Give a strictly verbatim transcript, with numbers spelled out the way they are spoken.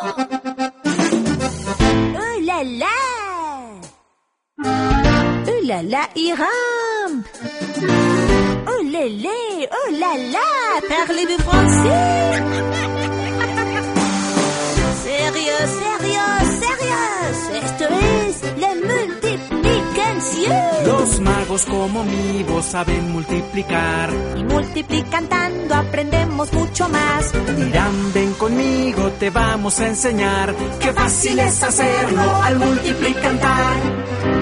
Oh là là! Oh là là, Hiram! Oh lélé! Oh là là! Parlez-vous français? Sérieux, sérieux, sérieux! Esto es la multiplicación. Los magos como mi voz saben multiplicar. Y multiplicando aprendemos mucho más. Dirán, ven conmigo, te vamos a enseñar. Qué fácil es hacerlo al multiplicar.